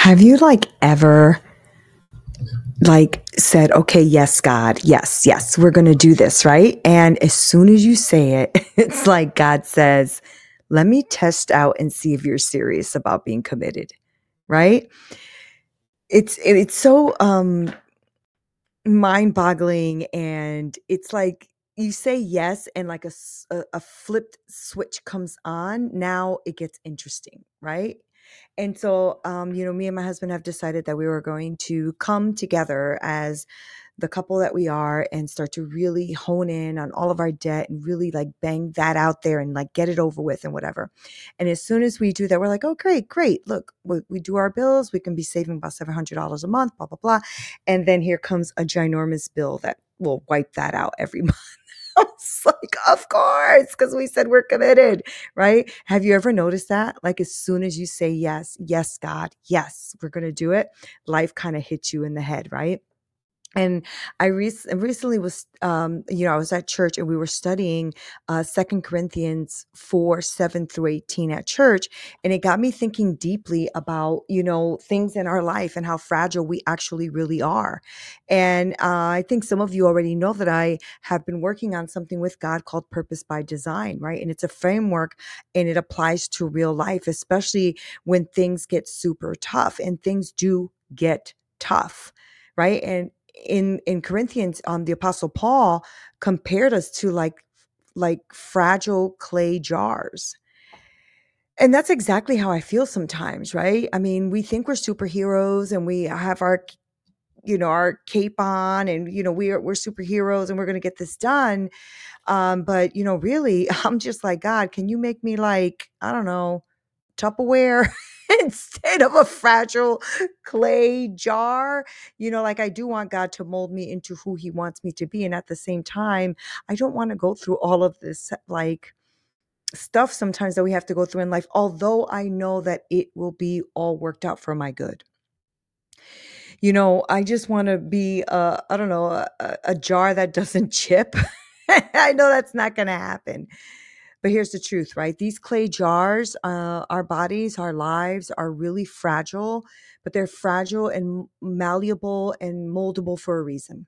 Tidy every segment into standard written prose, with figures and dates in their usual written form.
Have you ever said, okay, yes, God, yes, yes, we're going to do this, right? And as soon as you say it, it's like God says, let me test out and see if you're serious about being committed, right? It's so mind-boggling, and it's like you say yes and like a flipped switch comes on. Now it gets interesting, right? And so me and my husband have decided that we were going to come together as the couple that we are and start to really hone in on all of our debt and really bang that out there and get it over with and whatever. And as soon as we do that, we're like, oh, great. Look, we do our bills. We can be saving about $700 a month, blah, blah, blah. And then here comes a ginormous bill that will wipe that out every month. I was like, of course, because we said we're committed, right? Have you ever noticed that? Like, as soon as you say yes, yes, God, yes, we're going to do it, life kind of hits you in the head, right? And I recently was, I was at church and we were studying 2 Corinthians 4, 7 through 18 at church. And it got me thinking deeply about, things in our life and how fragile we actually really are. And I think some of you already know that I have been working on something with God called Purpose by Design, right? And it's a framework and it applies to real life, especially when things get super tough, and things do get tough, right? And in Corinthians, the Apostle Paul compared us to fragile clay jars. And that's exactly how I feel sometimes, right? I mean, we think we're superheroes and we have our cape on, and we're superheroes and we're going to get this done. But really, I'm just like, God, can you make me I don't know, Tupperware instead of a fragile clay jar? I do want God to mold me into who he wants me to be. And at the same time, I don't want to go through all of this stuff sometimes that we have to go through in life, although I know that it will be all worked out for my good. I just want to be, I don't know, a jar that doesn't chip. I know that's not going to happen. But here's the truth, right? These clay jars, our bodies, our lives are really fragile, but they're fragile and malleable and moldable for a reason.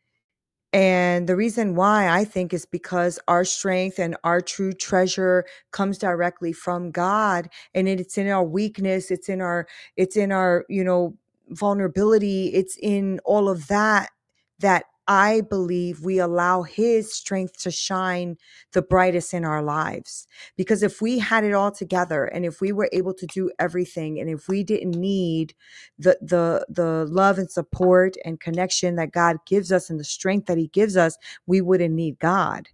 And the reason why, I think, is because our strength and our true treasure comes directly from God, and it's in our weakness, it's in our vulnerability, it's in all of that that I believe we allow his strength to shine the brightest in our lives. Because if we had it all together, and if we were able to do everything, and if we didn't need the love and support and connection that God gives us and the strength that he gives us, we wouldn't need God.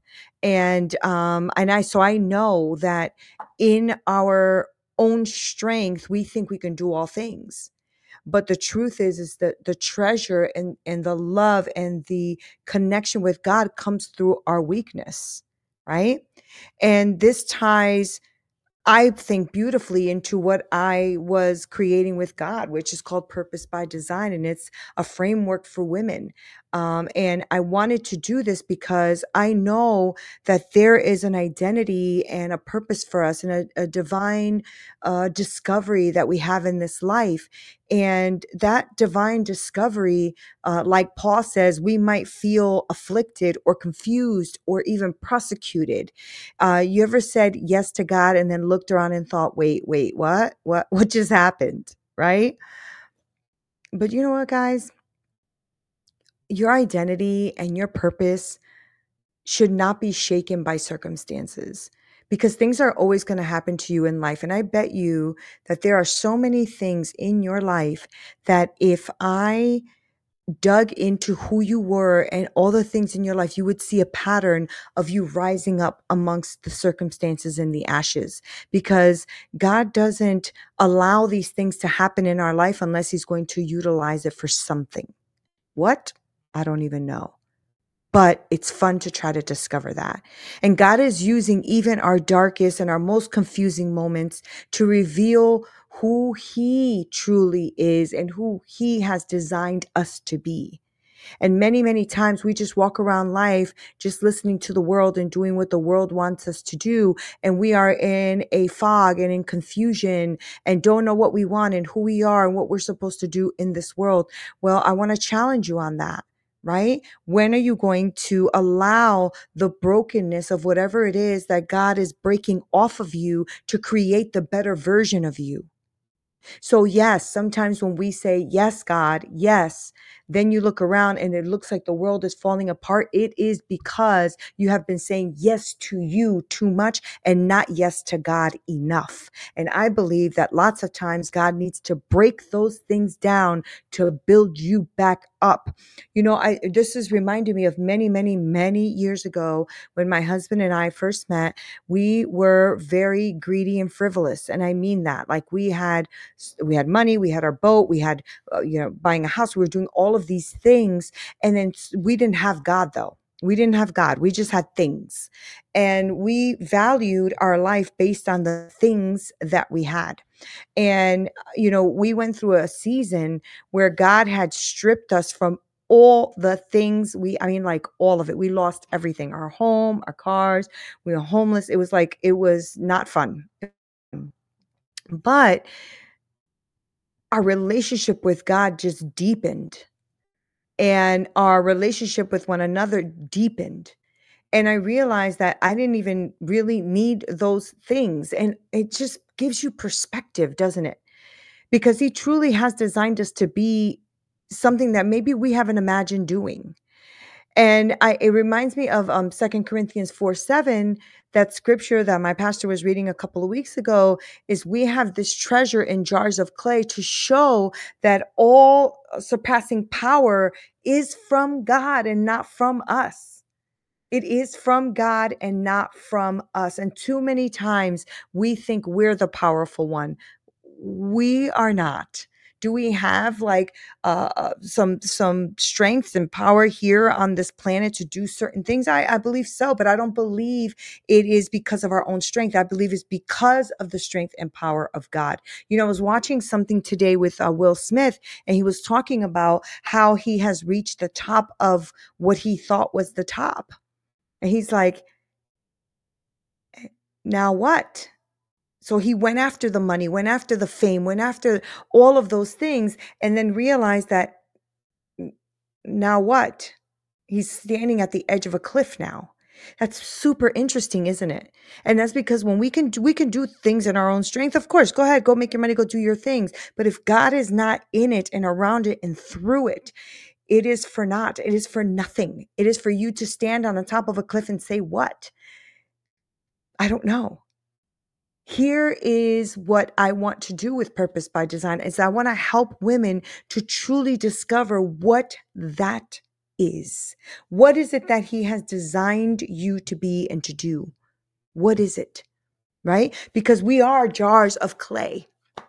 And I know that in our own strength, we think we can do all things. But the truth is that the treasure and the love and the connection with God comes through our weakness, right? And this ties, I think, beautifully into what I was creating with God, which is called Purpose by Design. And it's a framework for women. And I wanted to do this because I know that there is an identity and a purpose for us, and a divine discovery that we have in this life. And that divine discovery, like Paul says, we might feel afflicted or confused or even persecuted. You ever said yes to God and then looked around and thought, wait, what just happened? Right? But you know what, guys? Your identity and your purpose should not be shaken by circumstances, because things are always going to happen to you in life. And I bet you that there are so many things in your life that if I dug into who you were and all the things in your life, you would see a pattern of you rising up amongst the circumstances and the ashes, because God doesn't allow these things to happen in our life unless he's going to utilize it for something. What? I don't even know. But it's fun to try to discover that. And God is using even our darkest and our most confusing moments to reveal who he truly is and who he has designed us to be. And many, many times we just walk around life just listening to the world and doing what the world wants us to do. And we are in a fog and in confusion and don't know what we want and who we are and what we're supposed to do in this world. Well, I want to challenge you on that. Right? When are you going to allow the brokenness of whatever it is that God is breaking off of you to create the better version of you? So, yes, sometimes when we say, yes, God, yes, then you look around and it looks like the world is falling apart. It is because you have been saying yes to you too much and not yes to God enough. And I believe that lots of times God needs to break those things down to build you back up. This is reminding me of many, many, many years ago when my husband and I first met. We were very greedy and frivolous. And I mean that. Like we had money, we had our boat, we had, buying a house. We were doing all of these things. And then we didn't have God though. We didn't have God. We just had things. And we valued our life based on the things that we had. And, we went through a season where God had stripped us from all the things like all of it. We lost everything, our home, our cars, we were homeless. It was not fun. But our relationship with God just deepened and our relationship with one another deepened. And I realized that I didn't even really need those things. And it just gives you perspective, doesn't it? Because He truly has designed us to be something that maybe we haven't imagined doing. And it reminds me of 2 Corinthians 4:7, that scripture that my pastor was reading a couple of weeks ago, is we have this treasure in jars of clay to show that all surpassing power is from God and not from us. It is from God and not from us. And too many times we think we're the powerful one. We are not. Do we have like some strength and power here on this planet to do certain things? I believe so, but I don't believe it is because of our own strength. I believe it's because of the strength and power of God. I was watching something today with Will Smith, and he was talking about how he has reached the top of what he thought was the top. And he's like, now what? So he went after the money, went after the fame, went after all of those things, and then realized that now what? He's standing at the edge of a cliff now. That's super interesting, isn't it? And that's because when we can do things in our own strength. Of course, go ahead, go make your money, go do your things. But if God is not in it and around it and through it, it is for naught. It is for nothing. It is for you to stand on the top of a cliff and say, what? I don't know. Here is what I want to do with Purpose by Design is I want to help women to truly discover what that is. What is it that He has designed you to be and to do? What is it? Right? Because we are jars of clay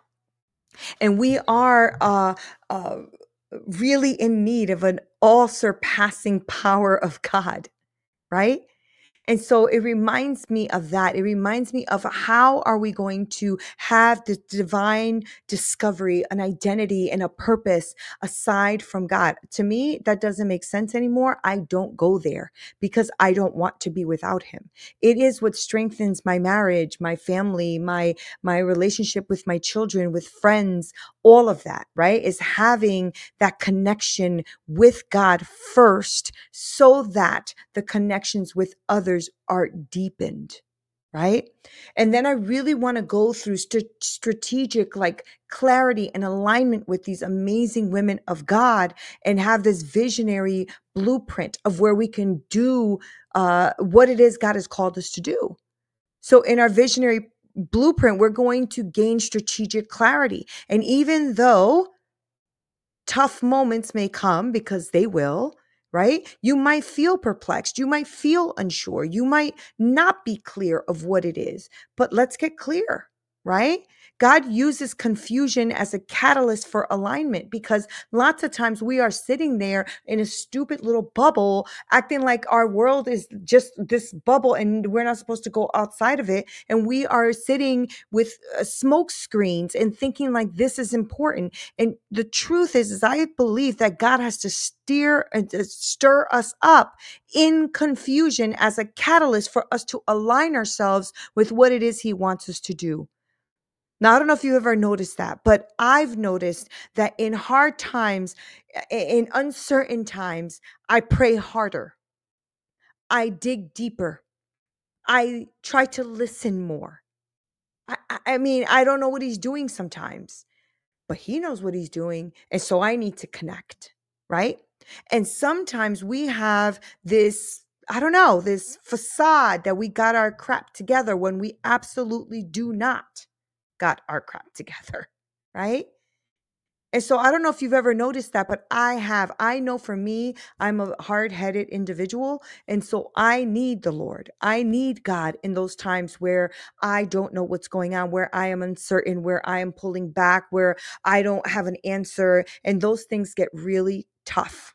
and we are uh, really in need of an all surpassing power of God, right? And so it reminds me of that. It reminds me of how are we going to have this divine discovery, an identity and a purpose aside from God? To me, that doesn't make sense anymore. I don't go there because I don't want to be without Him. It is what strengthens my marriage, my family, my relationship with my children, with friends, all of that, right? Is having that connection with God first so that the connections with others are deepened, right? And then I really want to go through strategic, like clarity and alignment with these amazing women of God and have this visionary blueprint of where we can do what it is God has called us to do. So in our visionary blueprint, we're going to gain strategic clarity. And even though tough moments may come, because they will, right? You might feel perplexed. You might feel unsure. You might not be clear of what it is, but let's get clear, right? God uses confusion as a catalyst for alignment because lots of times we are sitting there in a stupid little bubble, acting like our world is just this bubble and we're not supposed to go outside of it. And we are sitting with smoke screens and thinking like this is important. And the truth is I believe that God has to steer and to stir us up in confusion as a catalyst for us to align ourselves with what it is He wants us to do. Now, I don't know if you ever noticed that, but I've noticed that in hard times, in uncertain times, I pray harder. I dig deeper. I try to listen more. I mean, I don't know what He's doing sometimes, but He knows what He's doing. And so I need to connect, right? And sometimes we have this, I don't know, this facade that we got our crap together when we absolutely do not got our crap together, right? And so I don't know if you've ever noticed that, but I have. I know for me, I'm a hard headed individual. And so I need the Lord. I need God in those times where I don't know what's going on, where I am uncertain, where I am pulling back, where I don't have an answer. And those things get really tough.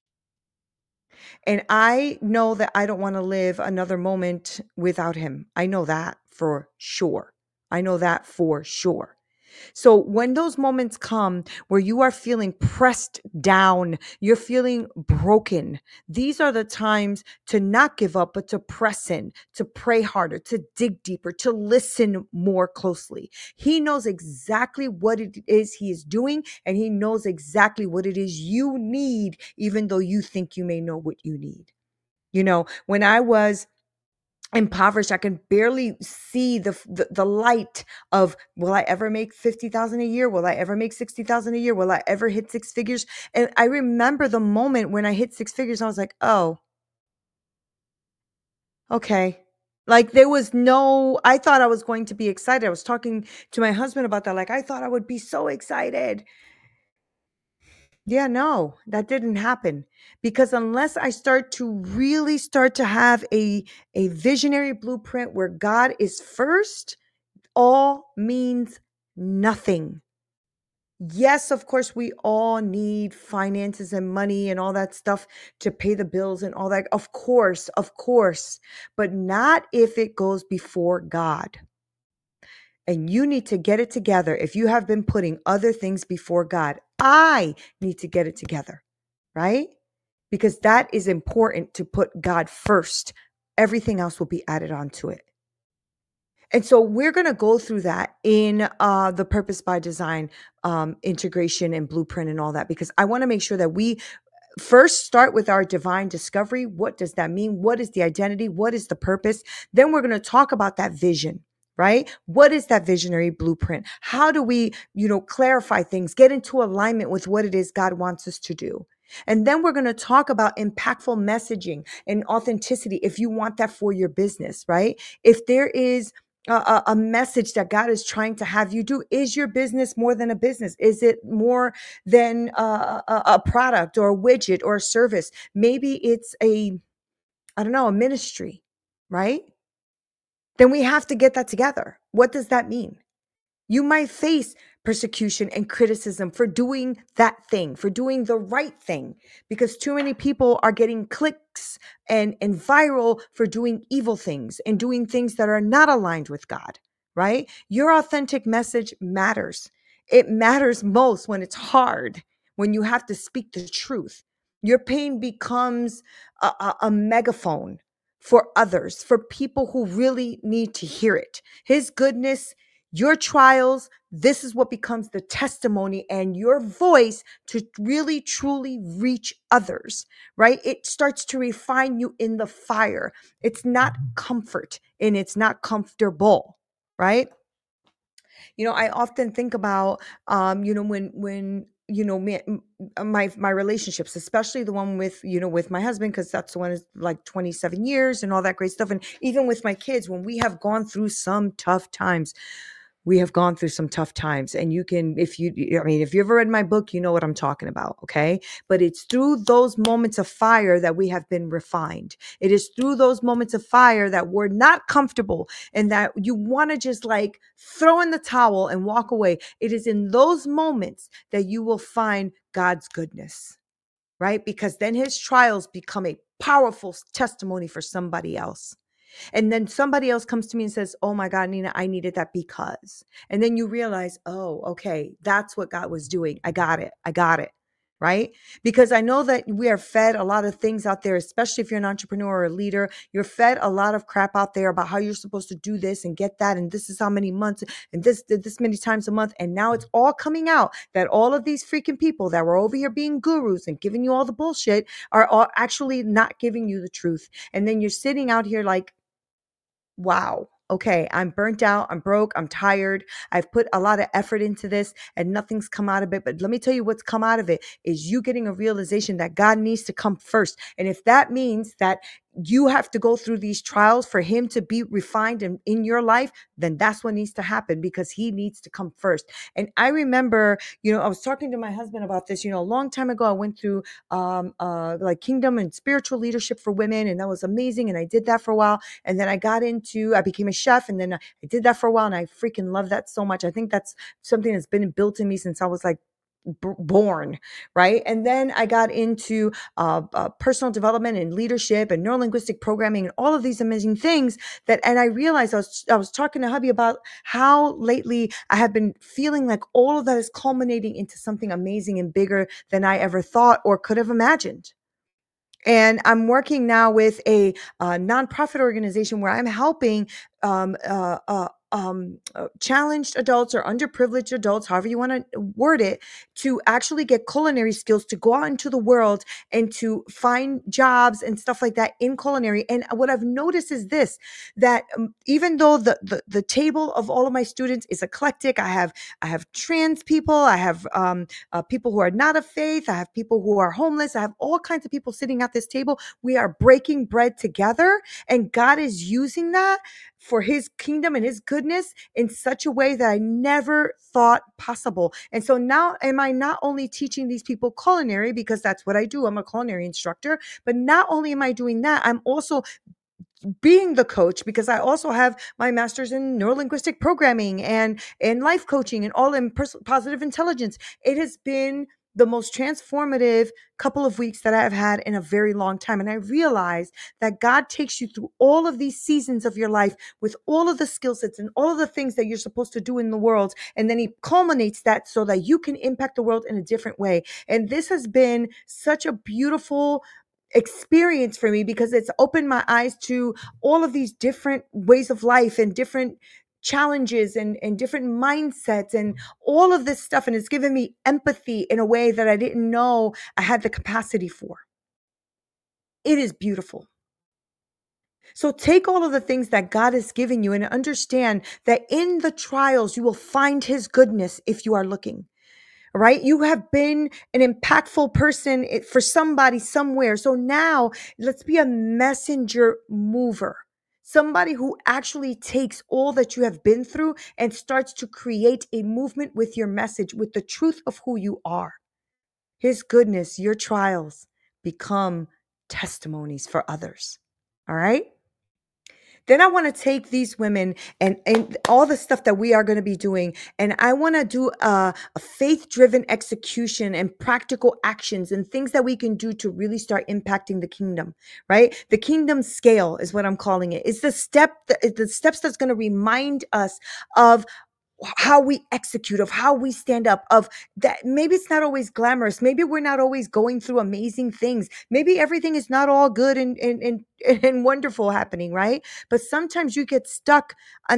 And I know that I don't want to live another moment without Him. I know that for sure. I know that for sure. So when those moments come where you are feeling pressed down, you're feeling broken, these are the times to not give up, but to press in, to pray harder, to dig deeper, to listen more closely. He knows exactly what it is He is doing, and He knows exactly what it is you need, even though you think you may know what you need. When I was impoverished, I can barely see the light of, will I ever make 50,000 a year? Will I ever make 60,000 a year? Will I ever hit six figures? And I remember the moment when I hit six figures, I was like, oh, okay. Like there was no, I thought I was going to be excited. I was talking to my husband about that. Like I thought I would be so excited. Yeah, no, that didn't happen because unless I start to have a visionary blueprint where God is first, all means nothing. Yes, of course, we all need finances and money and all that stuff to pay the bills and all that. Of course, but not if it goes before God. And you need to get it together if you have been putting other things before God. I need to get it together, right? Because that is important to put God first. Everything else will be added onto it. And so we're going to go through that in the Purpose by Design integration and blueprint and all that, because I want to make sure that we first start with our divine discovery. What does that mean? What is the identity? What is the purpose? Then we're going to talk about that vision, right? What is that visionary blueprint? How do we, clarify things, get into alignment with what it is God wants us to do? And then we're going to talk about impactful messaging and authenticity if you want that for your business, right? If there is a message that God is trying to have you do, is your business more than a business? Is it more than a product or a widget or a service? Maybe it's I don't know, a ministry, right? Then we have to get that together. What does that mean? You might face persecution and criticism for doing that thing, for doing the right thing, because too many people are getting clicks and viral for doing evil things and doing things that are not aligned with God, right? Your authentic message matters. It matters most when it's hard, when you have to speak the truth. Your pain becomes a megaphone for others, for people who really need to hear it. His goodness, your trials, this is what becomes the testimony and your voice to really truly reach others, right? It starts to refine you in the fire. It's not comfort and it's not comfortable, right? I often think about, when my relationships, especially the one with with my husband, because that's the one is like 27 years and all that great stuff, and even with my kids, when we have gone through some tough times, we have gone through some tough times. And you can, if you, I mean, if you ever read my book, you know what I'm talking about. Okay. But it's through those moments of fire that we have been refined. It is through those moments of fire that we're not comfortable and that you want to just like throw in the towel and walk away. It is in those moments that you will find God's goodness, right? Because then his trials become a powerful testimony for somebody else. And then somebody else comes to me and says, "Oh my God, Nina, I needed that because." And then you realize, oh, okay, that's what God was doing. I got it. I got it. Right? Because I know that we are fed a lot of things out there, especially if you're an entrepreneur or a leader. You're fed a lot of crap out there about how you're supposed to do this and get that. And this is how many months and this many times a month. And now it's all coming out that all of these freaking people that were over here being gurus and giving you all the bullshit are all actually not giving you the truth. And then you're sitting out here like, wow. Okay, I'm burnt out. I'm broke. I'm tired. I've put a lot of effort into this and nothing's come out of it. But let me tell you what's come out of it is you getting a realization that God needs to come first. And if that means that you have to go through these trials for him to be refined in your life, then that's what needs to happen because he needs to come first. And I remember, I was talking to my husband about this, a long time ago. I went through like kingdom and spiritual leadership for women, and that was amazing. And I did that for a while. And then I became a chef, and then I did that for a while, and I freaking love that so much. I think that's something that's been built in me since I was like born, right? And then I got into personal development and leadership and neurolinguistic programming and all of these amazing things and I realized I was talking to hubby about how lately I have been feeling like all of that is culminating into something amazing and bigger than I ever thought or could have imagined. And I'm working now with a nonprofit organization where I'm helping challenged adults or underprivileged adults, however you want to word it, to actually get culinary skills to go out into the world and to find jobs and stuff like that in culinary. And what I've noticed is this, that even though the table of all of my students is eclectic, I have trans people, I have people who are not of faith, I have people who are homeless, I have all kinds of people sitting at this table. We are breaking bread together, and God is using that for his kingdom and his goodness in such a way that I never thought possible. And so now am I not only teaching these people culinary, because that's what I do, I'm a culinary instructor, but not only am I doing that, I'm also being the coach because I also have my master's in neurolinguistic programming and life coaching and all in positive intelligence. It has been the most transformative couple of weeks that I have had in a very long time. And I realized that God takes you through all of these seasons of your life with all of the skill sets and all of the things that you're supposed to do in the world. And then he culminates that so that you can impact the world in a different way. And this has been such a beautiful experience for me because it's opened my eyes to all of these different ways of life and different challenges and different mindsets and all of this stuff. And it's given me empathy in a way that I didn't know I had the capacity for. It is beautiful. So take all of the things that God has given you and understand that in the trials, you will find his goodness if you are looking. Right? You have been an impactful person for somebody somewhere. So now let's be a messenger mover. Somebody who actually takes all that you have been through and starts to create a movement with your message, with the truth of who you are. His goodness, your trials become testimonies for others. All right? Then I want to take these women and all the stuff that we are going to be doing, and I want to do a faith-driven execution and practical actions and things that we can do to really start impacting the kingdom, right? The kingdom scale is what I'm calling it. It's the steps that's going to remind us of how we execute, of how we stand up, of that. Maybe it's not always glamorous, maybe we're not always going through amazing things, maybe everything is not all good and and wonderful happening, right? But sometimes you get stuck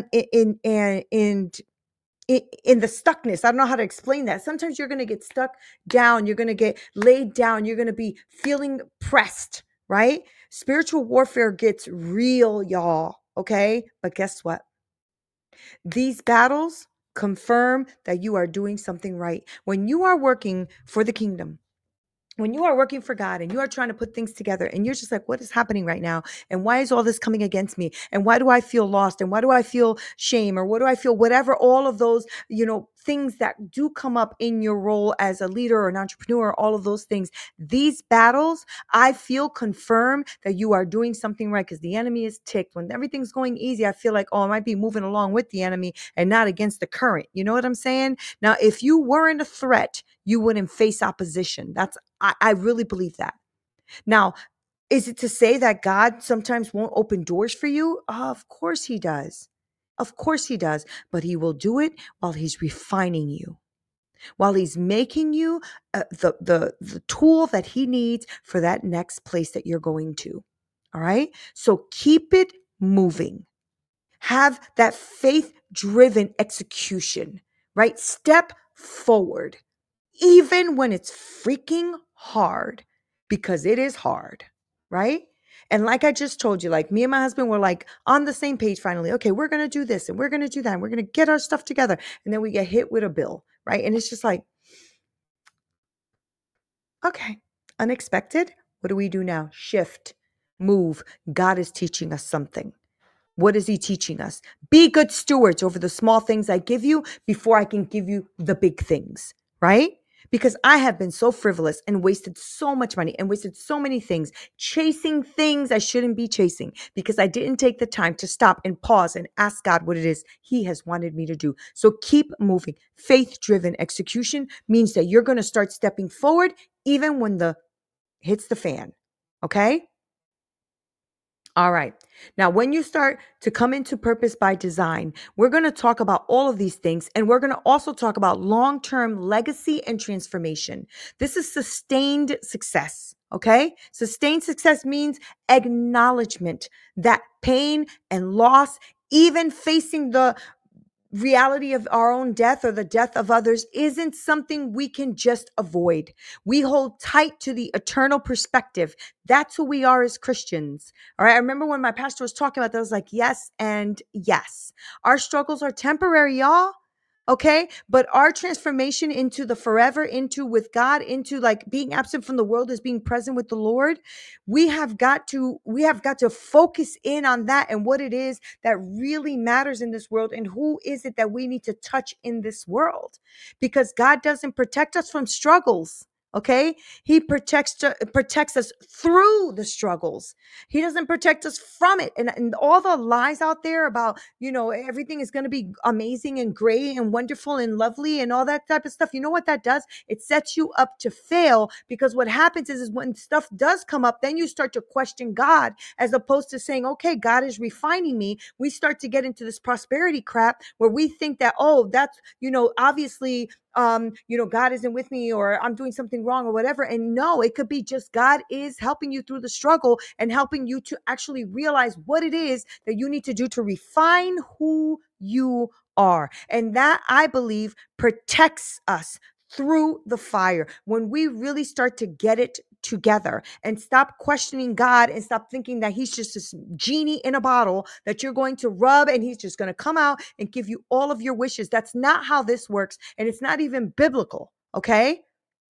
in the stuckness. I don't know how to explain that. Sometimes you're going to get stuck down, you're going to get laid down, you're going to be feeling pressed, right? Spiritual warfare gets real, y'all. Okay, but guess what? These battles confirm that you are doing something right. When you are working for the kingdom, when you are working for God and you are trying to put things together and you're just like, what is happening right now? And why is all this coming against me? And why do I feel lost? And why do I feel shame? Or what do I feel? Whatever, all of those, things that do come up in your role as a leader or an entrepreneur, all of those things, these battles, I feel confirm that you are doing something right because the enemy is ticked. When everything's going easy, I feel like, oh, I might be moving along with the enemy and not against the current. You know what I'm saying? Now, if you weren't a threat, you wouldn't face opposition. I really believe that. Now, is it to say that God sometimes won't open doors for you? Of course he does. Of course he does. But he will do it while he's refining you, while he's making you the tool that he needs for that next place that you're going to. All right. So keep it moving. Have that faith driven execution, right? Step forward even when it's freaking hard, because it is hard, right? And like I just told you, like me and my husband were like on the same page finally. Okay, we're going to do this and we're going to do that and we're going to get our stuff together. And then we get hit with a bill, right? And it's just like, okay, unexpected. What do we do now? Shift, move. God is teaching us something. What is he teaching us? Be good stewards over the small things I give you before I can give you the big things, right? Because I have been so frivolous and wasted so much money and wasted so many things, chasing things I shouldn't be chasing because I didn't take the time to stop and pause and ask God what it is he has wanted me to do. So keep moving. Faith-driven execution means that you're going to start stepping forward even when the hits the fan, okay? All right. Now, when you start to come into purpose by design, we're going to talk about all of these things. And we're going to also talk about long-term legacy and transformation. This is sustained success. Okay. Sustained success means acknowledgement that pain and loss, even facing the reality of our own death or the death of others, isn't something we can just avoid. We hold tight to the eternal perspective. That's who we are as Christians. All right. I remember when my pastor was talking about that, I was like, yes and yes. Our struggles are temporary, y'all. Okay. But our transformation into the forever, into with God, into like being absent from the world is being present with the Lord. We have got to focus in on that and what it is that really matters in this world and who is it that we need to touch in this world, because God doesn't protect us from struggles. Okay. He protects us through the struggles. He doesn't protect us from it. And all the lies out there about, everything is going to be amazing and great and wonderful and lovely and all that type of stuff. You know what that does? It sets you up to fail, because what happens is when stuff does come up, then you start to question God as opposed to saying, okay, God is refining me. We start to get into this prosperity crap where we think that, oh, that's, obviously, God isn't with me or I'm doing something wrong or whatever. And no, it could be just God is helping you through the struggle and helping you to actually realize what it is that you need to do to refine who you are. And that, I believe, protects us through the fire when we really start to get it together and stop questioning God and stop thinking that he's just this genie in a bottle that you're going to rub and he's just going to come out and give you all of your wishes. That's not how this works. And it's not even biblical. Okay.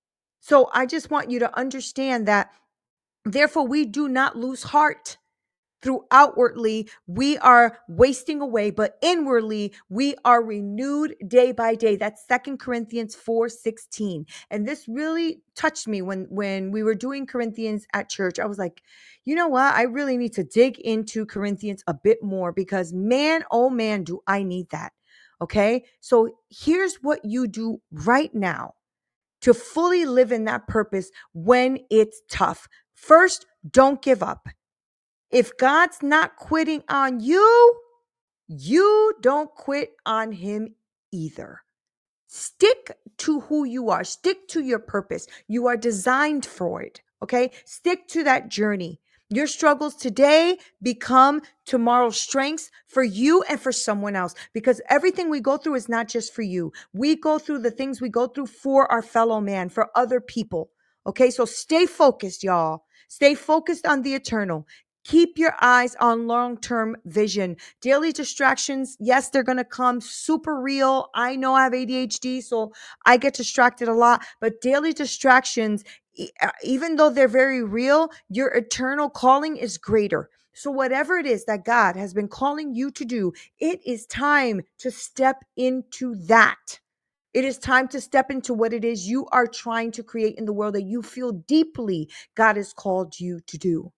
So I just want you to understand that, therefore, we do not lose heart. Through outwardly, we are wasting away, but inwardly, we are renewed day by day. That's 2 Corinthians 4:16. And this really touched me when we were doing Corinthians at church. I was like, you know what? I really need to dig into Corinthians a bit more, because man, oh man, do I need that. Okay. So here's what you do right now to fully live in that purpose when it's tough. First, don't give up. If God's not quitting on you, you don't quit on him either. Stick to who you are. Stick to your purpose. You are designed for it. Okay. Stick to that journey. Your struggles today become tomorrow's strengths for you and for someone else, because everything we go through is not just for you. We go through the things we go through for our fellow man, for other people. Okay. So stay focused, y'all. Stay focused on the eternal. Keep your eyes on long-term vision. Daily distractions, yes, they're going to come super real. I know I have ADHD, so I get distracted a lot, but daily distractions, even though they're very real, your eternal calling is greater. So, whatever it is that God has been calling you to do, it is time to step into that. It is time to step into what it is you are trying to create in the world that you feel deeply God has called you to do.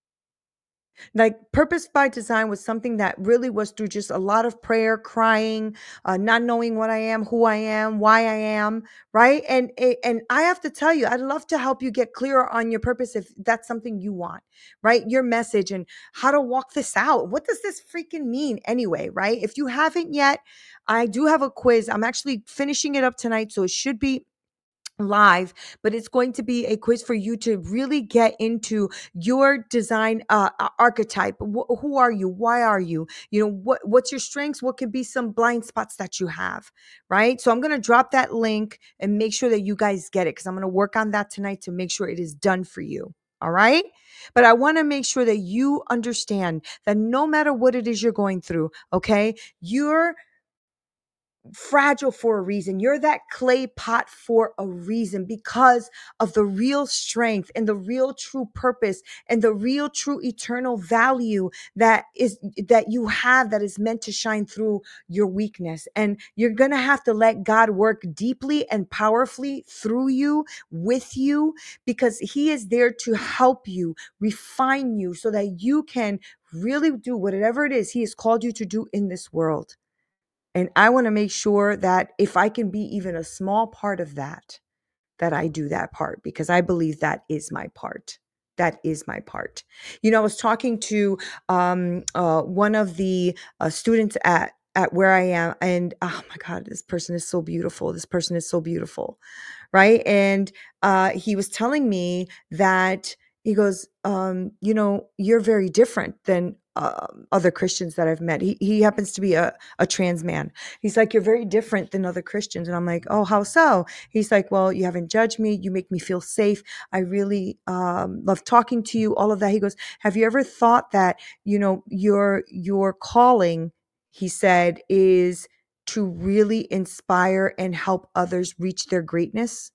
Like Purpose by Design was something that really was through just a lot of prayer, crying, not knowing what I am, who I am, why I am, right? And I have to tell you, I'd love to help you get clearer on your purpose if that's something you want, right? Your message and how to walk this out. What does this freaking mean anyway, right? If you haven't yet, I do have a quiz. I'm actually finishing it up tonight, so it should be live, but it's going to be a quiz for you to really get into your design archetype. Who are you? Why are you? What's your strengths? What could be some blind spots that you have, right? So I'm going to drop that link and make sure that you guys get it, because I'm going to work on that tonight to make sure it is done for you. All right. But I want to make sure that you understand that no matter what it is you're going through, okay, you're fragile for a reason. You're that clay pot for a reason, because of the real strength and the real true purpose and the real true eternal value that you have, that is meant to shine through your weakness. And you're going to have to let God work deeply and powerfully through you, with you, because he is there to help you, refine you, so that you can really do whatever it is he has called you to do in this world. And I want to make sure that if I can be even a small part of that, that I do that part, because I believe that is my part. That is my part. I was talking to one of the students at where I am, and oh my God, this person is so beautiful. This person is so beautiful, right? And he was telling me that he goes, you're very different than other Christians that I've met. He happens to be a trans man. He's like, you're very different than other Christians. And I'm like, oh, how so? He's like, well, you haven't judged me. You make me feel safe. I really love talking to you, all of that. He goes, have you ever thought that, your calling, he said, is to really inspire and help others reach their greatness?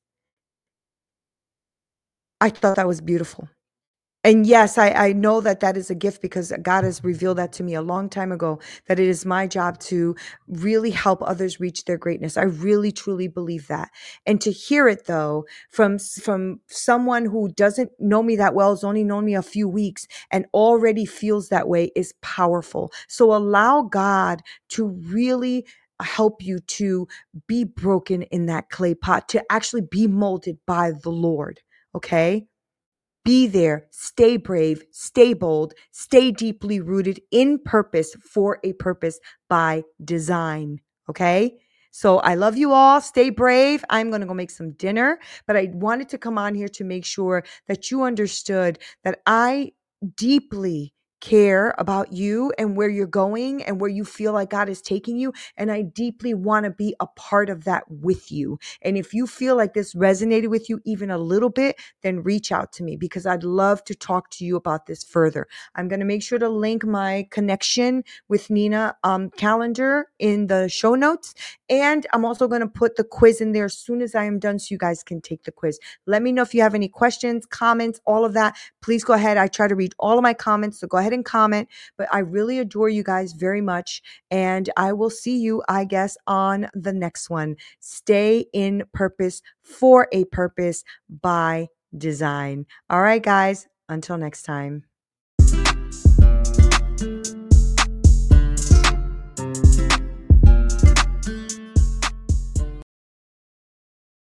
I thought that was beautiful. And yes, I know that that is a gift, because God has revealed that to me a long time ago, that it is my job to really help others reach their greatness. I really, truly believe that. And to hear it, though, from someone who doesn't know me that well, has only known me a few weeks, and already feels that way, is powerful. So allow God to really help you to be broken in that clay pot, to actually be molded by the Lord. Okay? Be there, stay brave, stay bold, stay deeply rooted in purpose, for a purpose by design. Okay. So I love you all. Stay brave. I'm going to go make some dinner, but I wanted to come on here to make sure that you understood that I deeply care about you and where you're going and where you feel like God is taking you. And I deeply want to be a part of that with you. And if you feel like this resonated with you even a little bit, then reach out to me, because I'd love to talk to you about this further. I'm going to make sure to link my connection with Nina calendar in the show notes. And I'm also going to put the quiz in there as soon as I am done, so you guys can take the quiz. Let me know if you have any questions, comments, all of that. Please go ahead. I try to read all of my comments, so go ahead and comment. But I really adore you guys very much. And I will see you, I guess, on the next one. Stay in purpose, for a purpose by design. All right, guys, until next time.